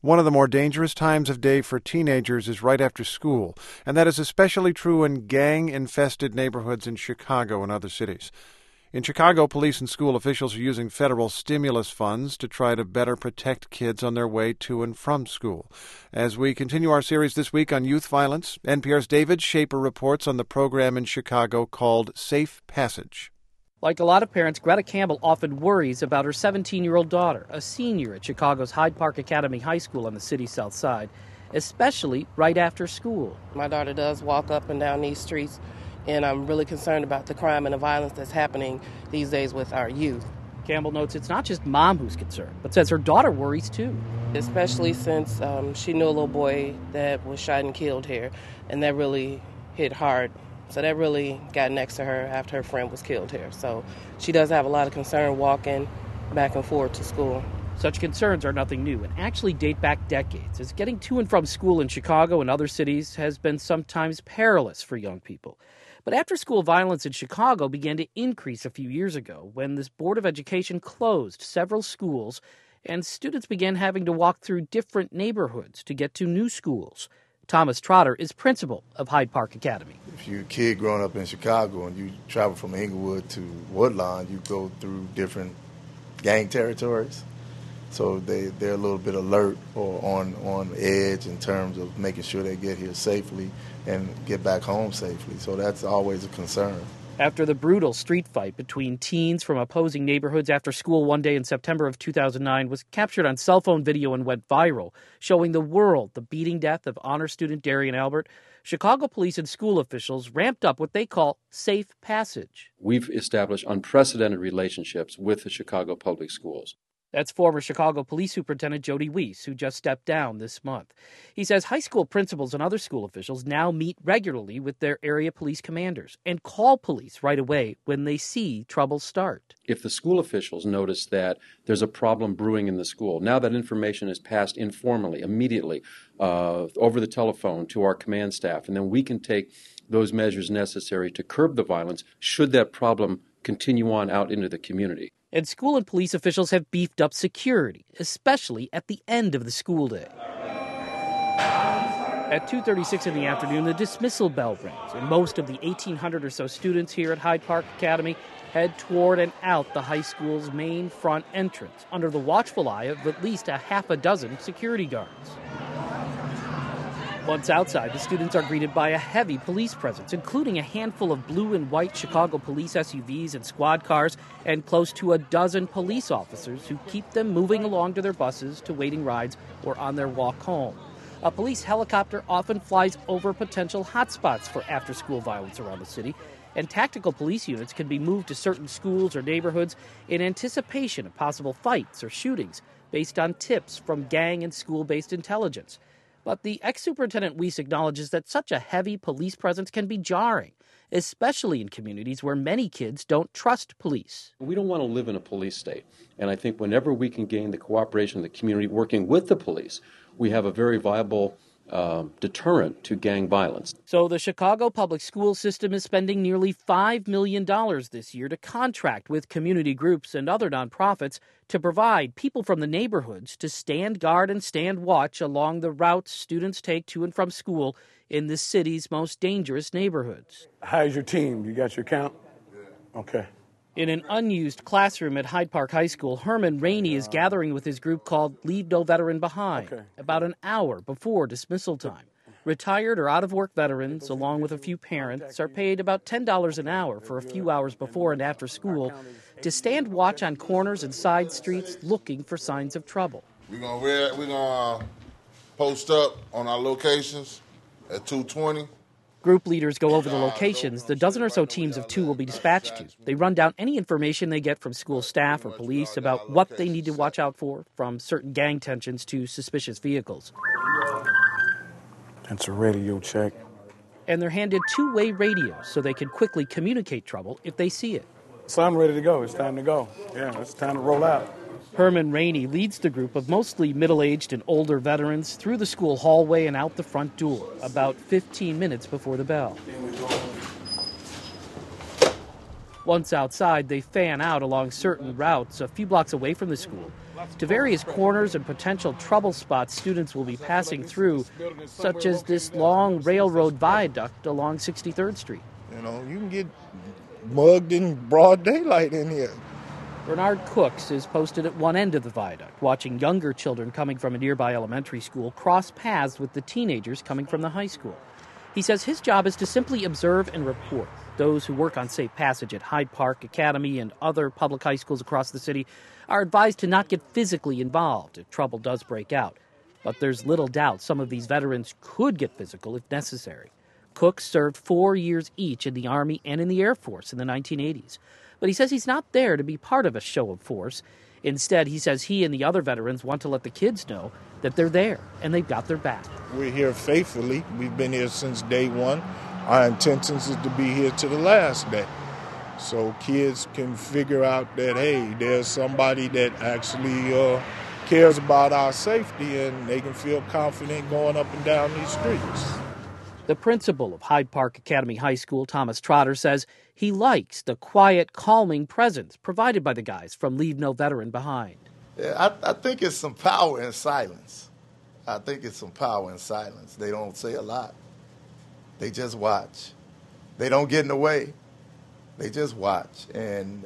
One of the more dangerous times of day for teenagers is right after school, and that is especially true in gang-infested neighborhoods in Chicago and other cities. In Chicago, police and school officials are using federal stimulus funds to try to better protect kids on their way to and from school. As we continue our series this week on youth violence, NPR's David Schaper reports on the program in Chicago called Safe Passage. Like a lot of parents, Greta Campbell often worries about her 17-year-old daughter, a senior at Chicago's Hyde Park Academy High School on the city's south side, especially right after school. My daughter does walk up and down these streets, and I'm really concerned about the crime and the violence that's happening these days with our youth. Campbell notes it's not just mom who's concerned, but says her daughter worries too. Especially since she knew a little boy that was shot and killed here, and that really hit hard. So that really got next to her after her friend was killed here. So she does have a lot of concern walking back and forth to school. Such concerns are nothing new and actually date back decades, as getting to and from school in Chicago and other cities has been sometimes perilous for young people. But after-school violence in Chicago began to increase a few years ago when this Board of Education closed several schools and students began having to walk through different neighborhoods to get to new schools. Thomas Trotter is principal of Hyde Park Academy. If you're a kid growing up in Chicago and you travel from Inglewood to Woodlawn, you go through different gang territories. So they're a little bit alert or on edge in terms of making sure they get here safely and get back home safely. So that's always a concern. After the brutal street fight between teens from opposing neighborhoods after school one day in September of 2009 was captured on cell phone video and went viral, showing the world the beating death of honor student Darian Albert, Chicago police and school officials ramped up what they call safe passage. We've established unprecedented relationships with the Chicago public schools. That's former Chicago Police Superintendent Jody Weiss, who just stepped down this month. He says high school principals and other school officials now meet regularly with their area police commanders and call police right away when they see trouble start. If the school officials notice that there's a problem brewing in the school, now that information is passed informally, immediately, over the telephone to our command staff, and then we can take those measures necessary to curb the violence should that problem continue on out into the community. And school and police officials have beefed up security, especially at the end of the school day. At 2:36 in the afternoon, the dismissal bell rings, and most of the 1,800 or so students here at Hyde Park Academy head toward and out the high school's main front entrance under the watchful eye of at least a half a dozen security guards. Once outside, the students are greeted by a heavy police presence, including a handful of blue and white Chicago police SUVs and squad cars, and close to a dozen police officers who keep them moving along to their buses, to waiting rides, or on their walk home. A police helicopter often flies over potential hotspots for after-school violence around the city, and tactical police units can be moved to certain schools or neighborhoods in anticipation of possible fights or shootings based on tips from gang and school-based intelligence. But the ex-superintendent Weiss acknowledges that such a heavy police presence can be jarring, especially in communities where many kids don't trust police. We don't want to live in a police state, and I think whenever we can gain the cooperation of the community working with the police, we have a very viable deterrent to gang violence. So the Chicago public school system is spending nearly $5 million this year to contract with community groups and other nonprofits to provide people from the neighborhoods to stand guard and stand watch along the routes students take to and from school in the city's most dangerous neighborhoods. How's your team? You got your count? Okay. In an unused classroom at Hyde Park High School, Herman Rainey is gathering with his group called Leave No Veteran Behind, about an hour before dismissal time. Retired or out-of-work veterans, along with a few parents, are paid about $10 an hour for a few hours before and after school to stand watch on corners and side streets looking for signs of trouble. We're gonna post up on our locations at 2:20. Group leaders go over the locations the dozen or so teams of two will be dispatched to. They run down any information they get from school staff or police about what they need to watch out for, from certain gang tensions to suspicious vehicles. That's a radio check. And they're handed two-way radios so they can quickly communicate trouble if they see it. So I'm ready to go. It's time to go. Yeah, it's time to roll out. Herman Rainey leads the group of mostly middle-aged and older veterans through the school hallway and out the front door, about 15 minutes before the bell. Once outside, they fan out along certain routes a few blocks away from the school to various corners and potential trouble spots students will be passing through, such as this long railroad viaduct along 63rd Street. You know, you can get mugged in broad daylight in here. Bernard Cooks is posted at one end of the viaduct, watching younger children coming from a nearby elementary school cross paths with the teenagers coming from the high school. He says his job is to simply observe and report. Those who work on safe passage at Hyde Park Academy and other public high schools across the city are advised to not get physically involved if trouble does break out. But there's little doubt some of these veterans could get physical if necessary. Cooks served 4 years each in the Army and in the Air Force in the 1980s. But he says he's not there to be part of a show of force. Instead, he says he and the other veterans want to let the kids know that they're there and they've got their back. We're here faithfully. We've been here since day one. Our intentions is to be here to the last day. So kids can figure out that, hey, there's somebody that actually cares about our safety, and they can feel confident going up and down these streets. The principal of Hyde Park Academy High School, Thomas Trotter, says he likes the quiet, calming presence provided by the guys from Leave No Veteran Behind. Yeah, I think it's some power in silence. They don't say a lot. They just watch. They don't get in the way. They just watch. And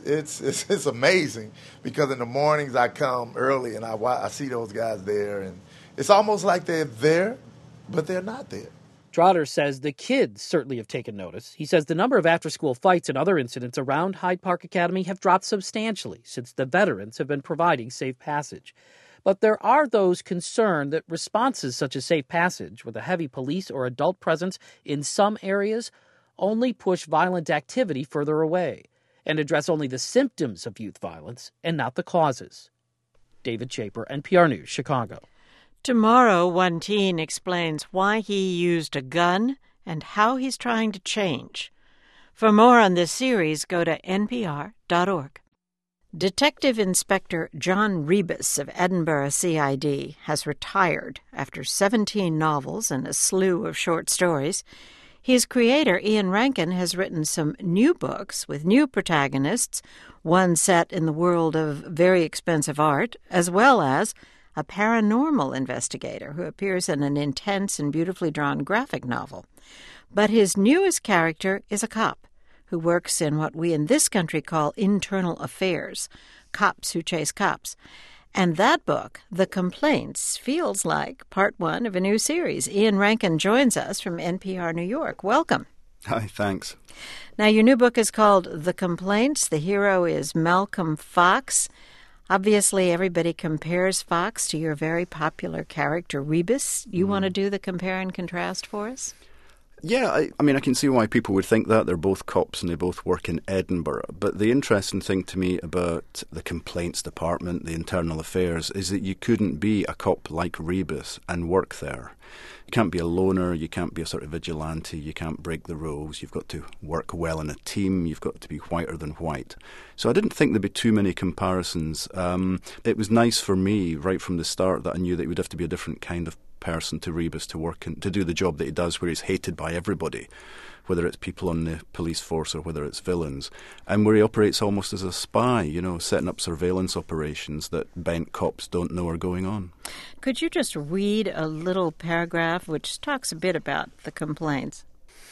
it's amazing because in the mornings I come early and I see those guys there, and it's almost like they're there, but they're not there. Trotter says the kids certainly have taken notice. He says the number of after-school fights and other incidents around Hyde Park Academy have dropped substantially since the veterans have been providing safe passage. But there are those concerned that responses such as safe passage with a heavy police or adult presence in some areas only push violent activity further away and address only the symptoms of youth violence and not the causes. David Chaper, NPR News, Chicago. Tomorrow, one teen explains why he used a gun and how he's trying to change. For more on this series, go to npr.org. Detective Inspector John Rebus of Edinburgh CID has retired after 17 novels and a slew of short stories. His creator, Ian Rankin, has written some new books with new protagonists, one set in the world of very expensive art, as well as a paranormal investigator who appears in an intense and beautifully drawn graphic novel. But his newest character is a cop who works in what we in this country call internal affairs, cops who chase cops. And that book, The Complaints, feels like part one of a new series. Ian Rankin joins us from NPR New York. Welcome. Hi, thanks. Now, your new book is called The Complaints. The hero is Malcolm Fox. Obviously, everybody compares Fox to your very popular character, Rebus. You want to do the compare and contrast for us? Yeah, I mean, I can see why people would think that. They're both cops and they both work in Edinburgh. But the interesting thing to me about the complaints department, the internal affairs, is that you couldn't be a cop like Rebus and work there. You can't be a loner, you can't be a sort of vigilante, you can't break the rules, you've got to work well in a team, you've got to be whiter than white. So I didn't think there'd be too many comparisons. It was nice for me right from the start that I knew that it would have to be a different kind of person to Rebus to work and to do the job that he does, where he's hated by everybody, whether it's people on the police force or whether it's villains, and where he operates almost as a spy, you know, setting up surveillance operations that bent cops don't know are going on. Could you just read a little paragraph which talks a bit about the complaints?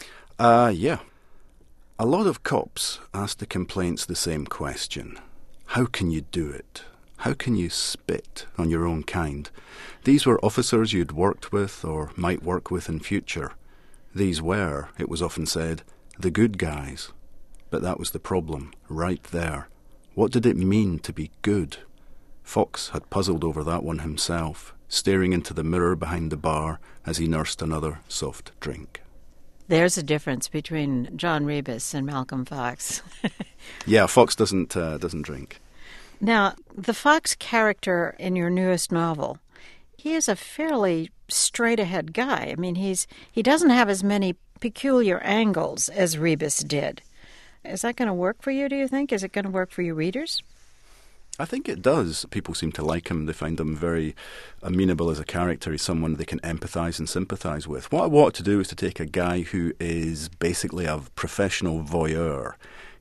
Yeah. A lot of cops ask the complaints the same question. How can you do it? How can you spit on your own kind? These were officers you'd worked with or might work with in future. These were, it was often said, the good guys. But that was the problem, right there. What did it mean to be good? Fox had puzzled over that one himself, staring into the mirror behind the bar as he nursed another soft drink. There's a difference between John Rebus and Malcolm Fox. Yeah, Fox doesn't drink. Now, the Fox character in your newest novel, he is a fairly straight-ahead guy. I mean, he doesn't have as many peculiar angles as Rebus did. Is that going to work for you, do you think? Is it going to work for your readers? I think it does. People seem to like him. They find him very amenable as a character. He's someone they can empathise and sympathise with. What I want to do is to take a guy who is basically a professional voyeur.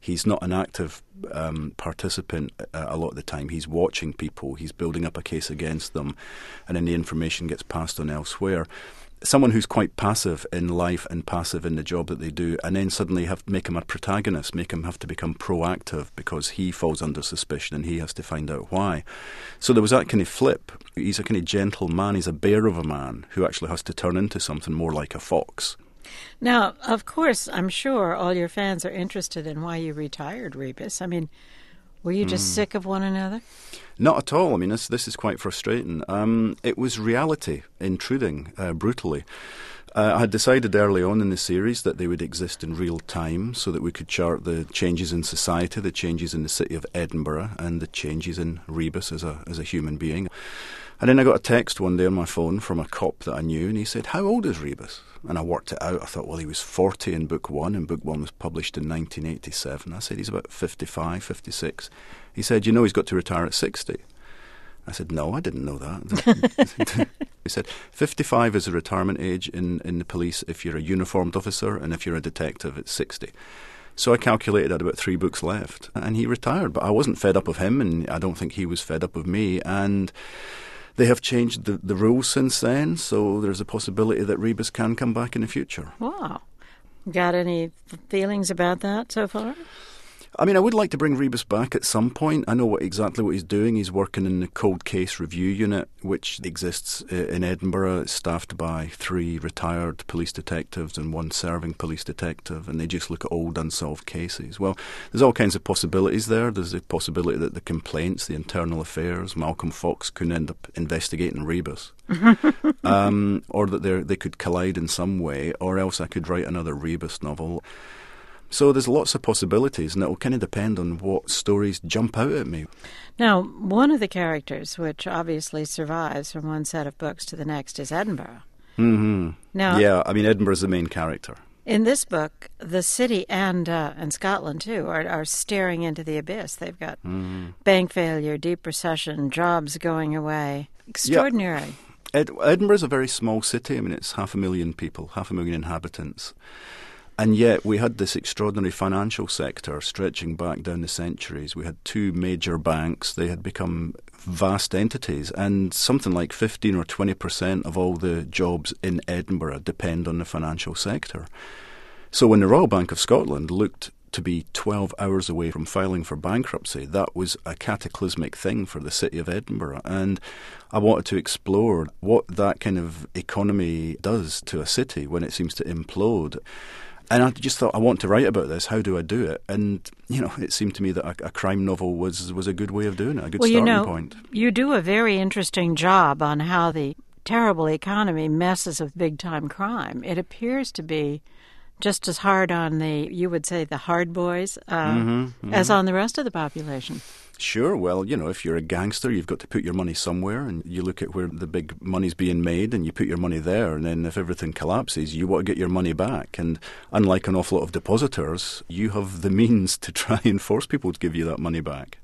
He's not an active participant a lot of the time. He's watching people, he's building up a case against them, and then the information gets passed on elsewhere. Someone who's quite passive in life and passive in the job that they do, and then suddenly make him a protagonist, make him have to become proactive because he falls under suspicion and he has to find out why. So there was that kind of flip. He's a kind of gentle man, he's a bear of a man who actually has to turn into something more like a fox. Now, of course, I'm sure all your fans are interested in why you retired, Rebus. I mean, were you just sick of one another? Not at all. I mean, this is quite frustrating. It was reality intruding brutally. I had decided early on in the series that they would exist in real time so that we could chart the changes in society, the changes in the city of Edinburgh, and the changes in Rebus as a human being. And then I got a text one day on my phone from a cop that I knew, and he said, "How old is Rebus?" And I worked it out. I thought, well, he was 40 in Book 1, and Book 1 was published in 1987. I said, he's about 55, 56. He said, you know he's got to retire at 60. I said, no, I didn't know that. He said, 55 is the retirement age in the police if you're a uniformed officer, and if you're a detective, it's 60. So I calculated I had about 3 books left, and he retired. But I wasn't fed up of him, and I don't think he was fed up of me. And they have changed the rules since then, so there's a possibility that Rebus can come back in the future. Wow. Got any feelings about that so far? I mean, I would like to bring Rebus back at some point. I know exactly what he's doing. He's working in the Cold Case Review Unit, which exists in Edinburgh. It's staffed by 3 retired police detectives and 1 serving police detective, and they just look at old unsolved cases. Well, there's all kinds of possibilities there. There's a possibility that the complaints, the internal affairs, Malcolm Fox could end up investigating Rebus. Or that they could collide in some way, or else I could write another Rebus novel. So there's lots of possibilities, and it will kind of depend on what stories jump out at me. Now, one of the characters, which obviously survives from one set of books to the next, is Edinburgh. Mm-hmm. Now, yeah, I mean, Edinburgh's the main character. In this book, the city and Scotland, too, are staring into the abyss. They've got bank failure, deep recession, jobs going away. Extraordinary. Yeah. Edinburgh's a very small city. I mean, it's 500,000 people, 500,000 inhabitants. And yet we had this extraordinary financial sector stretching back down the centuries. We had 2 major banks. They had become vast entities, and something like 15 or 20% of all the jobs in Edinburgh depend on the financial sector. So when the Royal Bank of Scotland looked to be 12 hours away from filing for bankruptcy, that was a cataclysmic thing for the city of Edinburgh. And I wanted to explore what that kind of economy does to a city when it seems to implode. And I just thought, I want to write about this. How do I do it? And, it seemed to me that a crime novel was a good way of doing it, a good starting point. You do a very interesting job on how the terrible economy messes with big-time crime. It appears to be just as hard on you would say, the hard boys, as on the rest of the population. Sure. Well, if you're a gangster, you've got to put your money somewhere, and you look at where the big money's being made, and you put your money there, and then if everything collapses, you want to get your money back. And unlike an awful lot of depositors, you have the means to try and force people to give you that money back.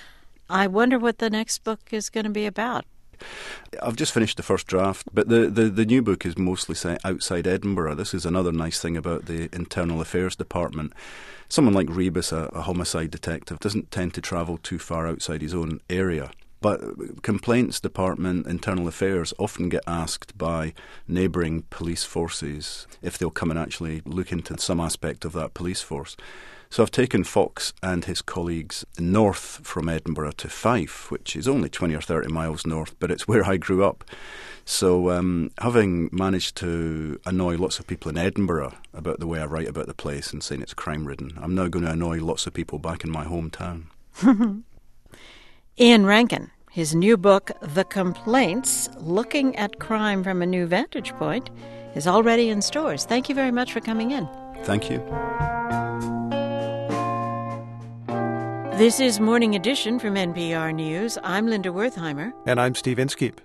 I wonder what the next book is going to be about. I've just finished the first draft, but the new book is mostly set outside Edinburgh. This is another nice thing about the Internal Affairs Department. Someone like Rebus, a homicide detective, doesn't tend to travel too far outside his own area. But Complaints Department, Internal Affairs, often get asked by neighbouring police forces if they'll come and actually look into some aspect of that police force. So I've taken Fox and his colleagues north from Edinburgh to Fife, which is only 20 or 30 miles north, but it's where I grew up. So having managed to annoy lots of people in Edinburgh about the way I write about the place and saying it's crime-ridden, I'm now going to annoy lots of people back in my hometown. Ian Rankin, his new book, The Complaints, Looking at Crime from a New Vantage Point, is already in stores. Thank you very much for coming in. Thank you. This is Morning Edition from NPR News. I'm Linda Wertheimer. And I'm Steve Inskeep.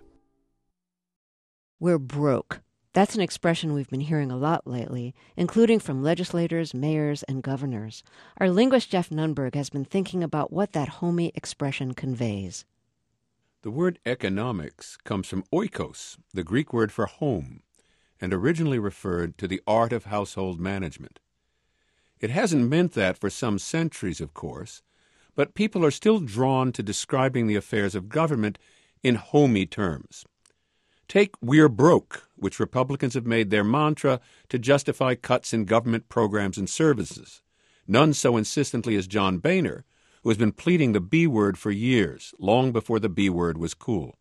We're broke. That's an expression we've been hearing a lot lately, including from legislators, mayors, and governors. Our linguist Jeff Nunberg has been thinking about what that homey expression conveys. The word economics comes from oikos, the Greek word for home, and originally referred to the art of household management. It hasn't meant that for some centuries, of course, but people are still drawn to describing the affairs of government in homey terms. Take "we're broke," which Republicans have made their mantra to justify cuts in government programs and services, none so insistently as John Boehner, who has been pleading the B word for years, long before the B word was cool.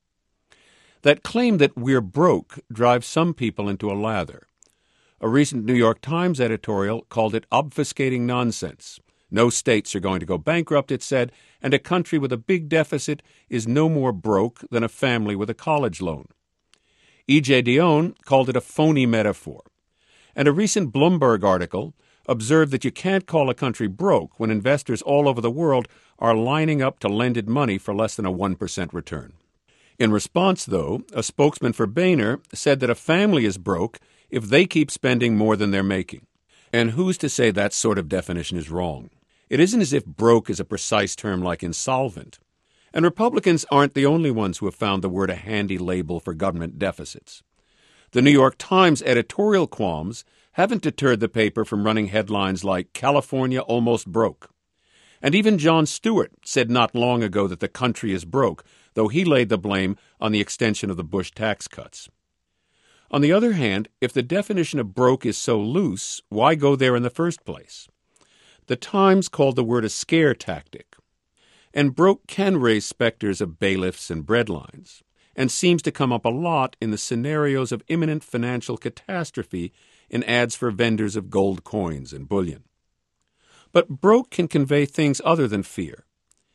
That claim that we're broke drives some people into a lather. A recent New York Times editorial called it obfuscating nonsense. No states are going to go bankrupt, it said, and a country with a big deficit is no more broke than a family with a college loan. E.J. Dionne called it a phony metaphor. And a recent Bloomberg article observed that you can't call a country broke when investors all over the world are lining up to lend it money for less than a 1% return. In response, though, a spokesman for Boehner said that a family is broke if they keep spending more than they're making. And who's to say that sort of definition is wrong? It isn't as if broke is a precise term like insolvent. And Republicans aren't the only ones who have found the word a handy label for government deficits. The New York Times editorial qualms haven't deterred the paper from running headlines like "California almost broke." And even Jon Stewart said not long ago that the country is broke, though he laid the blame on the extension of the Bush tax cuts. On the other hand, if the definition of broke is so loose, why go there in the first place? The Times called the word a scare tactic. And broke can raise specters of bailiffs and breadlines, and seems to come up a lot in the scenarios of imminent financial catastrophe in ads for vendors of gold coins and bullion. But broke can convey things other than fear.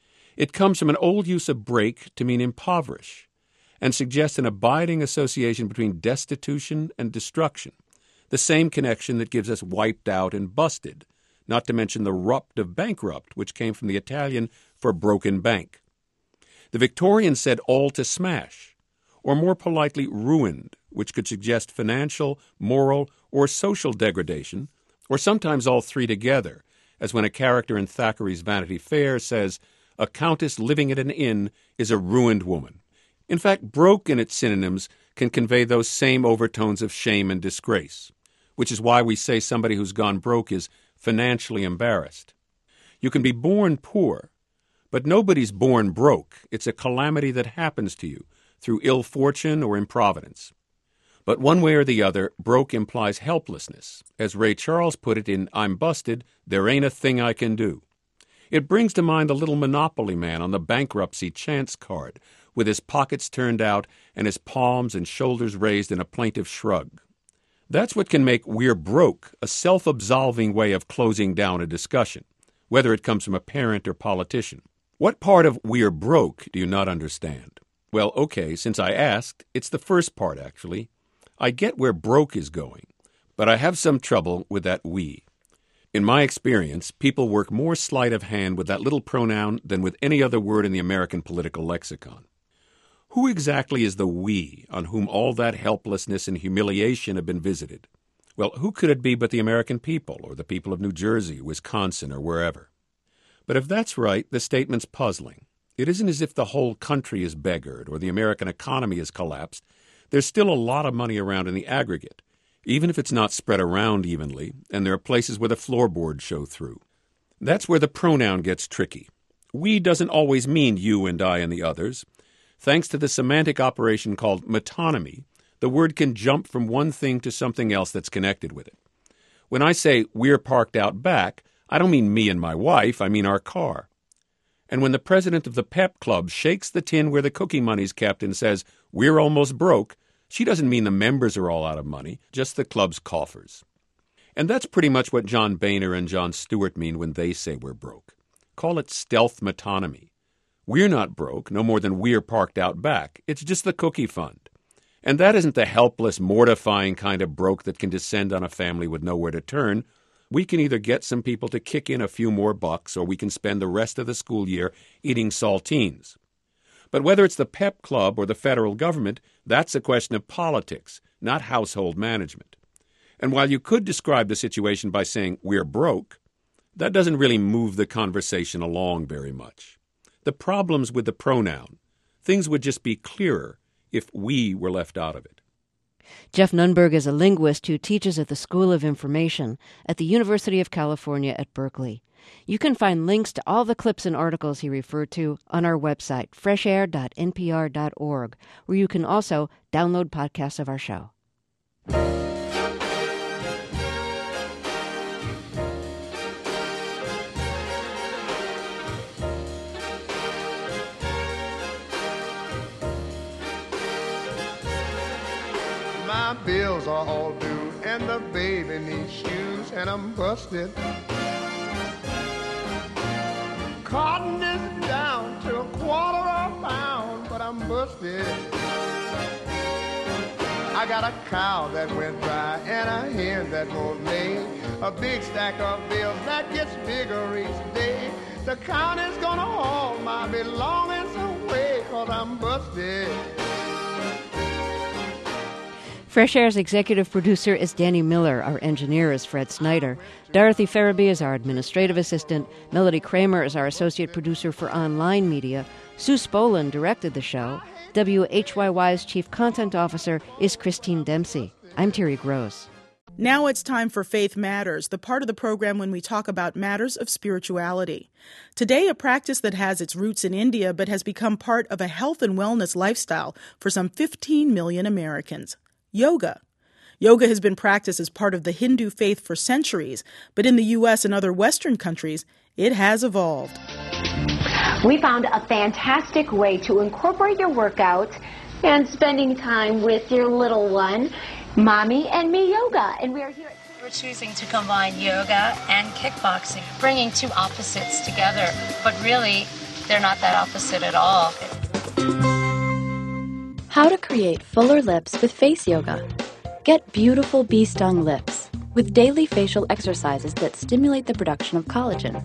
It comes from an old use of break to mean impoverish, and suggests an abiding association between destitution and destruction, the same connection that gives us wiped out and busted, not to mention the rupt of bankrupt, which came from the Italian for broken bank. The Victorians said all to smash, or more politely ruined, which could suggest financial, moral, or social degradation, or sometimes all three together, as when a character in Thackeray's Vanity Fair says, "A countess living at an inn is a ruined woman." In fact, broke in its synonyms can convey those same overtones of shame and disgrace, which is why we say somebody who's gone broke is financially embarrassed. You can be born poor, but nobody's born broke. It's a calamity that happens to you through ill fortune or improvidence. But one way or the other, broke implies helplessness. As Ray Charles put it in "I'm Busted, There Ain't a Thing I Can Do." It brings to mind the little Monopoly man on the bankruptcy chance card, with his pockets turned out and his palms and shoulders raised in a plaintive shrug. That's what can make "we're broke" a self-absolving way of closing down a discussion, whether it comes from a parent or politician. What part of "we're broke" do you not understand? Well, okay, since I asked, it's the first part, actually. I get where broke is going, but I have some trouble with that "we." In my experience, people work more sleight of hand with that little pronoun than with any other word in the American political lexicon. Who exactly is the "we" on whom all that helplessness and humiliation have been visited? Well, who could it be but the American people, or the people of New Jersey, Wisconsin, or wherever? But if that's right, the statement's puzzling. It isn't as if the whole country is beggared or the American economy has collapsed. There's still a lot of money around in the aggregate, even if it's not spread around evenly, and there are places where the floorboards show through. That's where the pronoun gets tricky. "We" doesn't always mean you and I and the others. Thanks to the semantic operation called metonymy, the word can jump from one thing to something else that's connected with it. When I say "we're parked out back," I don't mean me and my wife, I mean our car. And when the president of the Pep Club shakes the tin where the cookie money's kept and says, "We're almost broke," she doesn't mean the members are all out of money, just the club's coffers. And that's pretty much what John Boehner and Jon Stewart mean when they say we're broke. Call it stealth metonymy. We're not broke, no more than we're parked out back. It's just the cookie fund. And that isn't the helpless, mortifying kind of broke that can descend on a family with nowhere to turn. We can either get some people to kick in a few more bucks, or we can spend the rest of the school year eating saltines. But whether it's the Pep Club or the federal government, that's a question of politics, not household management. And while you could describe the situation by saying "we're broke," that doesn't really move the conversation along very much. The problem's with the pronoun. Things would just be clearer if "we" were left out of it. Jeff Nunberg is a linguist who teaches at the School of Information at the University of California at Berkeley. You can find links to all the clips and articles he referred to on our website, freshair.npr.org, where you can also download podcasts of our show. My bills are all due, and the baby needs shoes, and I'm busted. Cotton is down to $1/4 a pound, but I'm busted. I got a cow that went dry, and a hen that won't lay. A big stack of bills that gets bigger each day. The county's gonna haul my belongings away, 'cause I'm busted. Fresh Air's executive producer is Danny Miller. Our engineer is Fred Snyder. Dorothy Farabee is our administrative assistant. Melody Kramer is our associate producer for online media. Sue Spolin directed the show. WHYY's chief content officer is Christine Dempsey. I'm Terry Gross. Now it's time for Faith Matters, the part of the program when we talk about matters of spirituality. Today, a practice that has its roots in India but has become part of a health and wellness lifestyle for some 15 million Americans. Yoga. Yoga has been practiced as part of the Hindu faith for centuries, but in the U.S. and other Western countries, it has evolved. We found a fantastic way to incorporate your workout and spending time with your little one, Mommy and Me Yoga. And we are here. We're choosing to combine yoga and kickboxing, bringing two opposites together, but really, they're not that opposite at all. How to create fuller lips with face yoga. Get beautiful bee-stung lips with daily facial exercises that stimulate the production of collagen.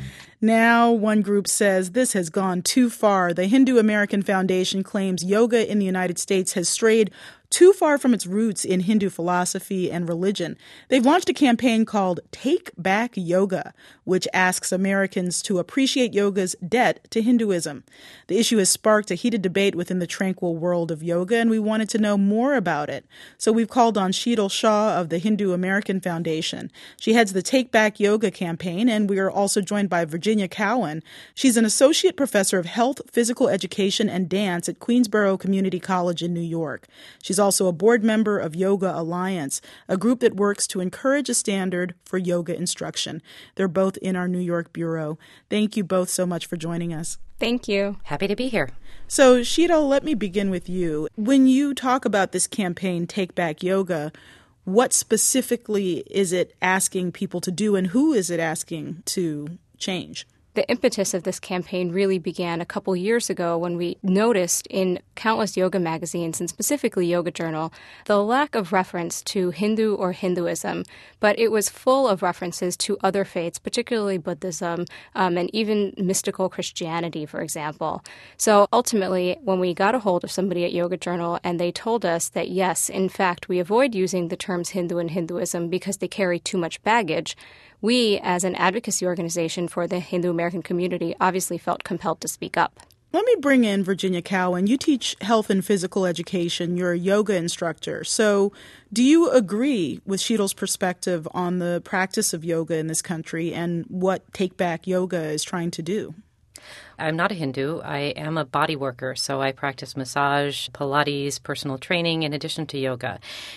Now, one group says this has gone too far. The Hindu American Foundation claims yoga in the United States has strayed too far from its roots in Hindu philosophy and religion. They've launched a campaign called Take Back Yoga, which asks Americans to appreciate yoga's debt to Hinduism. The issue has sparked a heated debate within the tranquil world of yoga, and we wanted to know more about it. So we've called on Sheetal Shah of the Hindu American Foundation. She heads the Take Back Yoga campaign, and we are also joined by Virginia Cowan. She's an associate professor of health, physical education, and dance at Queensborough Community College in New York. She's also a board member of Yoga Alliance, a group that works to encourage a standard for yoga instruction. They're both in our New York bureau. Thank you both so much for joining us. Thank you. Happy to be here. So, Sheetal, let me begin with you. When you talk about this campaign, Take Back Yoga, what specifically is it asking people to do, and who is it asking to change? The impetus of this campaign really began a couple years ago when we noticed in countless yoga magazines, and specifically Yoga Journal, the lack of reference to Hindu or Hinduism, but it was full of references to other faiths, particularly Buddhism, and even mystical Christianity, for example. So ultimately, when we got a hold of somebody at Yoga Journal and they told us that, yes, in fact, we avoid using the terms Hindu and Hinduism because they carry too much baggage, we, as an advocacy organization for the Hindu American community, obviously felt compelled to speak up. Let me bring in Virginia Cowan. You teach health and physical education. You're a yoga instructor. So do you agree with Sheetal's perspective on the practice of yoga in this country and what Take Back Yoga is trying to do? I'm not a Hindu. I am a body worker, so I practice massage, Pilates, personal training, in addition to yoga.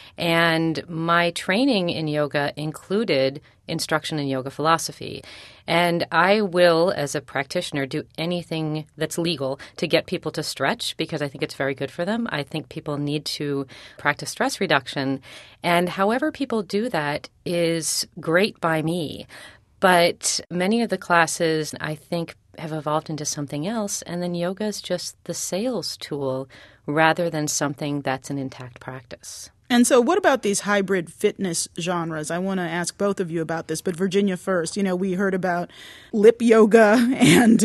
And my training in yoga included instruction in yoga philosophy. And I will, as a practitioner, do anything that's legal to get people to stretch because I think it's very good for them. I think people need to practice stress reduction. And however people do that is great by me. But many of the classes, I think, have evolved into something else, and then yoga is just the sales tool rather than something that's an intact practice. And so what about these hybrid fitness genres? I want to ask both of you about this, but Virginia first. You know, we heard about lip yoga and,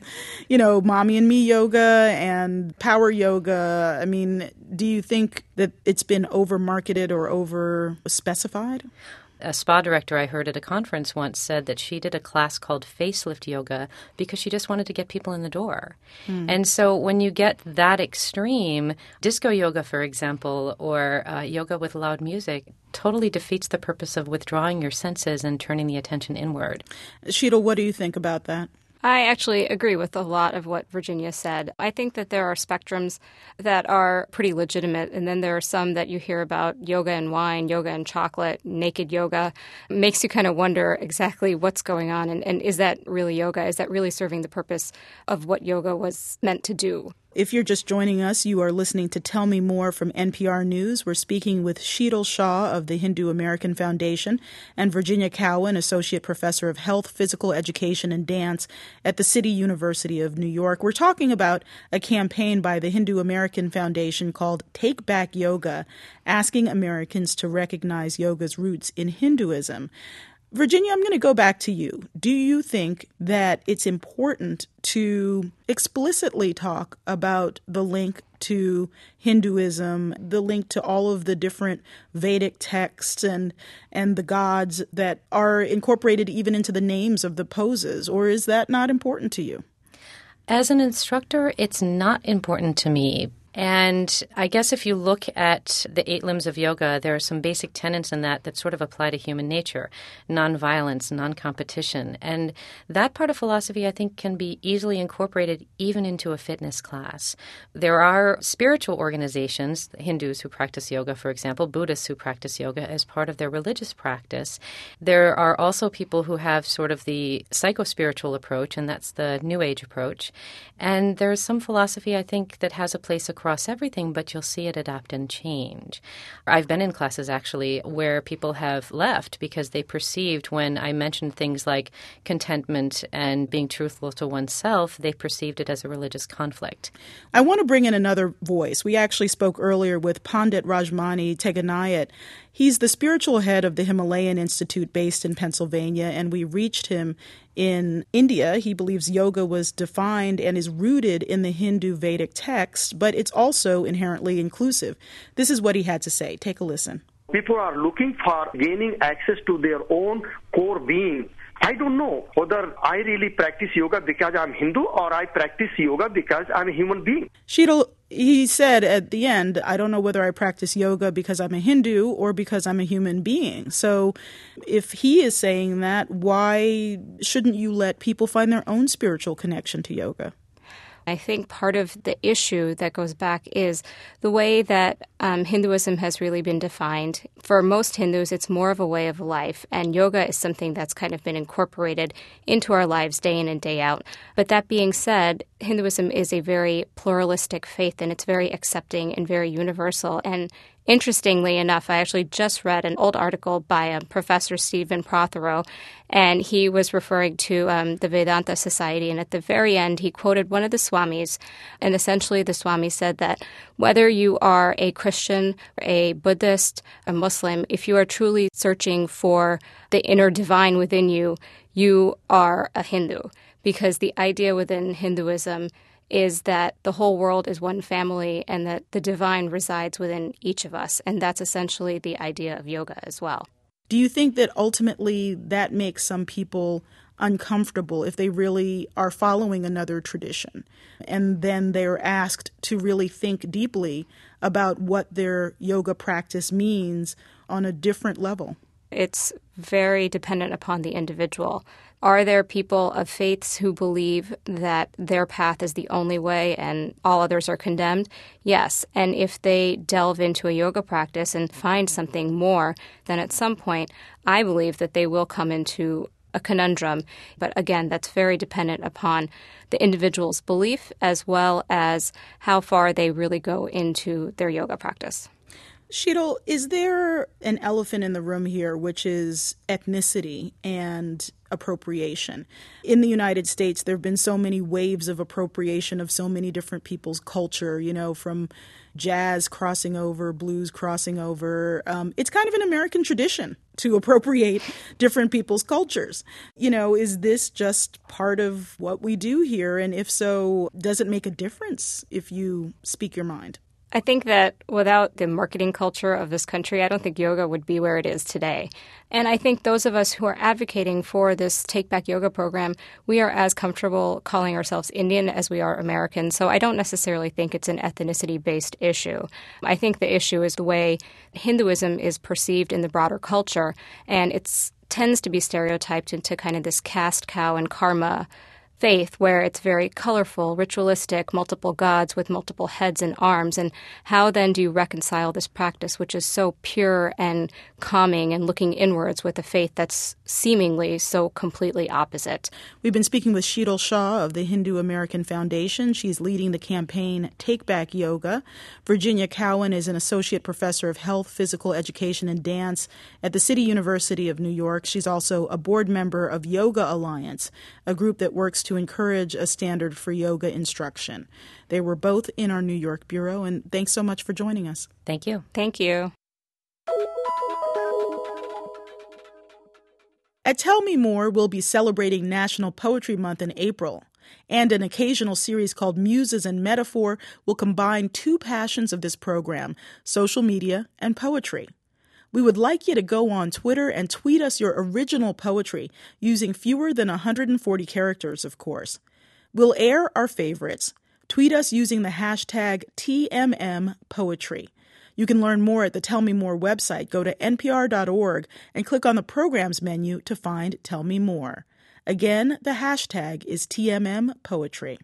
mommy and me yoga and power yoga. I mean, do you think that it's been over-marketed or over-specified? A spa director I heard at a conference once said that she did a class called facelift yoga because she just wanted to get people in the door. And so when you get that extreme, disco yoga, for example, or yoga with loud music, totally defeats the purpose of withdrawing your senses and turning the attention inward. Sheetal, what do you think about that? I actually agree with a lot of what Virginia said. I think that there are spectrums that are pretty legitimate, and then there are some that you hear about, yoga and wine, yoga and chocolate, naked yoga. It makes you kind of wonder exactly what's going on, and is that really yoga? Is that really serving the purpose of what yoga was meant to do? If you're just joining us, you are listening to Tell Me More from NPR News. We're speaking with Sheetal Shah of the Hindu American Foundation and Virginia Cowan, Associate Professor of Health, Physical Education, and Dance at the City University of New York. We're talking about a campaign by the Hindu American Foundation called Take Back Yoga, asking Americans to recognize yoga's roots in Hinduism. Virginia, I'm going to go back to you. Do you think that it's important to explicitly talk about the link to Hinduism, the link to all of the different Vedic texts and the gods that are incorporated even into the names of the poses, or is that not important to you? As an instructor, it's not important to me. And I guess if you look at the 8 limbs of yoga, there are some basic tenets in that sort of apply to human nature: nonviolence, non-competition. And that part of philosophy, I think, can be easily incorporated even into a fitness class. There are spiritual organizations, Hindus who practice yoga, for example, Buddhists who practice yoga as part of their religious practice. There are also people who have sort of the psycho-spiritual approach, and that's the New Age approach. And there's some philosophy, I think, that has a place across everything, but you'll see it adapt and change. I've been in classes, actually, where people have left because they perceived when I mentioned things like contentment and being truthful to oneself, they perceived it as a religious conflict. I want to bring in another voice. We actually spoke earlier with Pandit Rajmani Teganayat. He's the spiritual head of the Himalayan Institute based in Pennsylvania, and we reached him in India. He believes yoga was defined and is rooted in the Hindu Vedic text, but it's also inherently inclusive. This is what he had to say. Take a listen. People are looking for gaining access to their own core being. I don't know whether I really practice yoga because I'm Hindu or I practice yoga because I'm a human being. Sheetal, he said at the end, I don't know whether I practice yoga because I'm a Hindu or because I'm a human being. So if he is saying that, why shouldn't you let people find their own spiritual connection to yoga? I think part of the issue that goes back is the way that Hinduism has really been defined. For most Hindus, it's more of a way of life, and yoga is something that's kind of been incorporated into our lives day in and day out. But that being said, Hinduism is a very pluralistic faith, and it's very accepting and very universal. And interestingly enough, I actually just read an old article by Professor Stephen Prothero, and he was referring to the Vedanta Society. And at the very end, he quoted one of the Swamis, and essentially the Swami said that whether you are a Christian, a Buddhist, a Muslim, if you are truly searching for the inner divine within you, you are a Hindu. Because the idea within Hinduism is that the whole world is one family and that the divine resides within each of us. And that's essentially the idea of yoga as well. Do you think that ultimately that makes some people uncomfortable if they really are following another tradition and then they're asked to really think deeply about what their yoga practice means on a different level? It's very dependent upon the individual. Are there people of faiths who believe that their path is the only way and all others are condemned? Yes. And if they delve into a yoga practice and find something more, then at some point, I believe that they will come into a conundrum. But again, that's very dependent upon the individual's belief as well as how far they really go into their yoga practice. Sheetal, is there an elephant in the room here, which is ethnicity and appropriation? In the United States, there have been so many waves of appropriation of so many different people's culture, from jazz crossing over, blues crossing over. It's kind of an American tradition to appropriate different people's cultures. Is this just part of what we do here? And if so, does it make a difference if you speak your mind? I think that without the marketing culture of this country, I don't think yoga would be where it is today. And I think those of us who are advocating for this Take Back Yoga program, we are as comfortable calling ourselves Indian as we are American. So I don't necessarily think it's an ethnicity-based issue. I think the issue is the way Hinduism is perceived in the broader culture, and it tends to be stereotyped into kind of this caste cow and karma faith where it's very colorful, ritualistic, multiple gods with multiple heads and arms. And how then do you reconcile this practice, which is so pure and calming and looking inwards, with a faith that's seemingly so completely opposite? We've been speaking with Sheetal Shah of the Hindu American Foundation. She's leading the campaign Take Back Yoga. Virginia Cowan is an associate professor of health, physical education, and dance at the City University of New York. She's also a board member of Yoga Alliance, a group that works to encourage a standard for yoga instruction. They were both in our New York bureau, and thanks so much for joining us. Thank you. Thank you. At Tell Me More, we'll be celebrating National Poetry Month in April, and an occasional series called Muses and Metaphor will combine two passions of this program, social media and poetry. We would like you to go on Twitter and tweet us your original poetry, using fewer than 140 characters, of course. We'll air our favorites. Tweet us using the hashtag TMMPoetry. You can learn more at the Tell Me More website. Go to npr.org and click on the Programs menu to find Tell Me More. Again, the hashtag is TMMPoetry.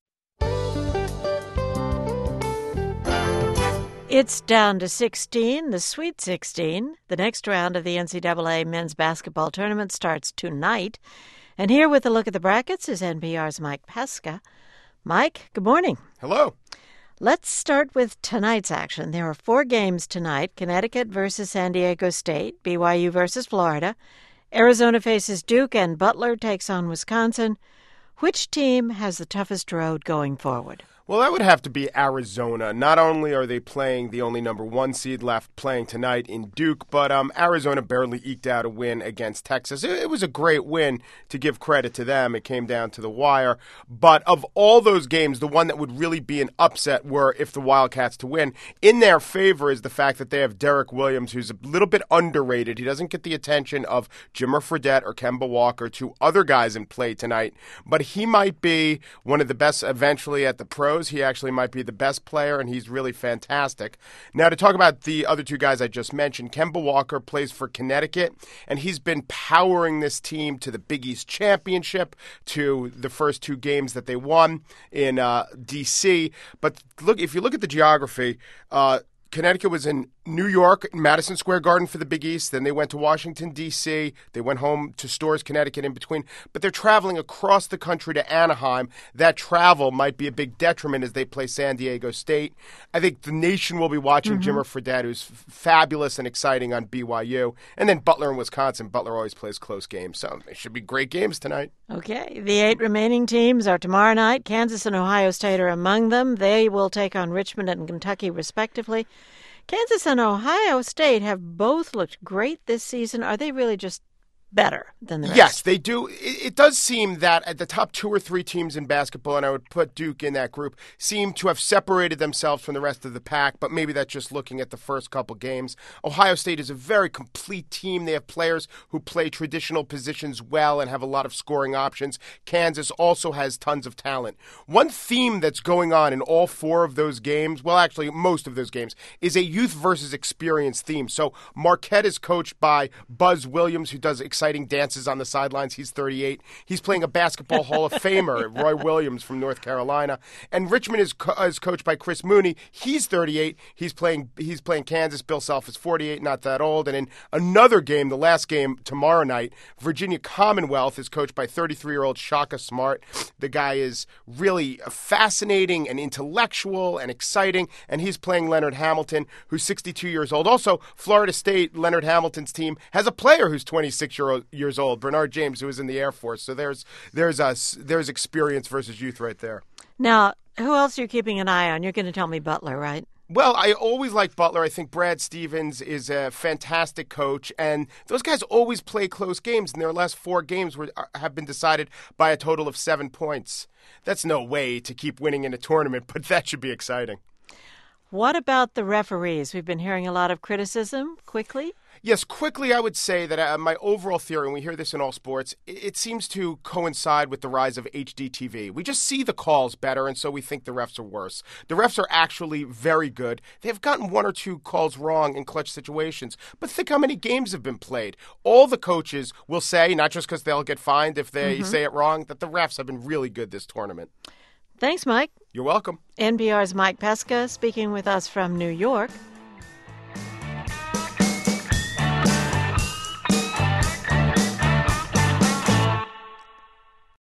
It's down to 16, the Sweet 16. The next round of the NCAA men's basketball tournament starts tonight. And here with a look at the brackets is NPR's Mike Pesca. Mike, good morning. Hello. Let's start with tonight's action. There are 4 games tonight: Connecticut versus San Diego State, BYU versus Florida, Arizona faces Duke, and Butler takes on Wisconsin. Which team has the toughest road going forward? Well, that would have to be Arizona. Not only are they playing the only number 1 seed left playing tonight in Duke, but Arizona barely eked out a win against Texas. It was a great win, to give credit to them. It came down to the wire. But of all those games, the one that would really be an upset were if the Wildcats to win. In their favor is the fact that they have Derek Williams, who's a little bit underrated. He doesn't get the attention of Jimmer Fredette or Kemba Walker, 2 other guys in play tonight. But he might be one of the best eventually at the pros. He actually might be the best player, and he's really fantastic. Now, to talk about the other 2 guys I just mentioned, Kemba Walker plays for Connecticut, and he's been powering this team to the Big East Championship, to the first 2 games that they won in D.C. But look, if you look at the geography, Connecticut was in New York, Madison Square Garden for the Big East. Then they went to Washington, D.C. They went home to Storrs, Connecticut in between. But they're traveling across the country to Anaheim. That travel might be a big detriment as they play San Diego State. I think the nation will be watching Jimmer Fredette, who's fabulous and exciting on BYU. And then Butler and Wisconsin. Butler always plays close games, so they should be great games tonight. Okay. The 8 remaining teams are tomorrow night. Kansas and Ohio State are among them. They will take on Richmond and Kentucky, respectively. Kansas and Ohio State have both looked great this season. Are they really just better than the rest? Yes, they do. It does seem that at the top 2 or 3 teams in basketball, and I would put Duke in that group, seem to have separated themselves from the rest of the pack, but maybe that's just looking at the first couple games. Ohio State is a very complete team. They have players who play traditional positions well and have a lot of scoring options. Kansas also has tons of talent. One theme that's going on in all 4 of those games, well, actually most of those games, is a youth versus experience theme. So Marquette is coached by Buzz Williams, who does exciting dances on the sidelines. He's 38. He's playing a basketball Hall of Famer, Roy Williams from North Carolina. And Richmond is coached by Chris Mooney. He's 38. He's playing Kansas. Bill Self is 48, not that old. And in another game, the last game tomorrow night, Virginia Commonwealth is coached by 33-year-old Shaka Smart. The guy is really fascinating and intellectual and exciting, and he's playing Leonard Hamilton, who's 62 years old. Also, Florida State, Leonard Hamilton's team, has a player who's 26 years old, Bernard James, who was in the Air Force. So there's experience versus youth right there. Now, who else are you keeping an eye on? You're going to tell me Butler, right? Well, I always like Butler. I think Brad Stevens is a fantastic coach, and those guys always play close games, and their last 4 games have been decided by a total of 7 points. That's no way to keep winning in a tournament, but that should be exciting. What about the referees? We've been hearing a lot of criticism. Quickly? Yes, quickly I would say that my overall theory, and we hear this in all sports, it seems to coincide with the rise of HDTV. We just see the calls better, and so we think the refs are worse. The refs are actually very good. They've gotten one or two calls wrong in clutch situations, but think how many games have been played. All the coaches will say, not just because they'll get fined if they say it wrong, that the refs have been really good this tournament. Thanks, Mike. You're welcome. NPR's Mike Pesca speaking with us from New York.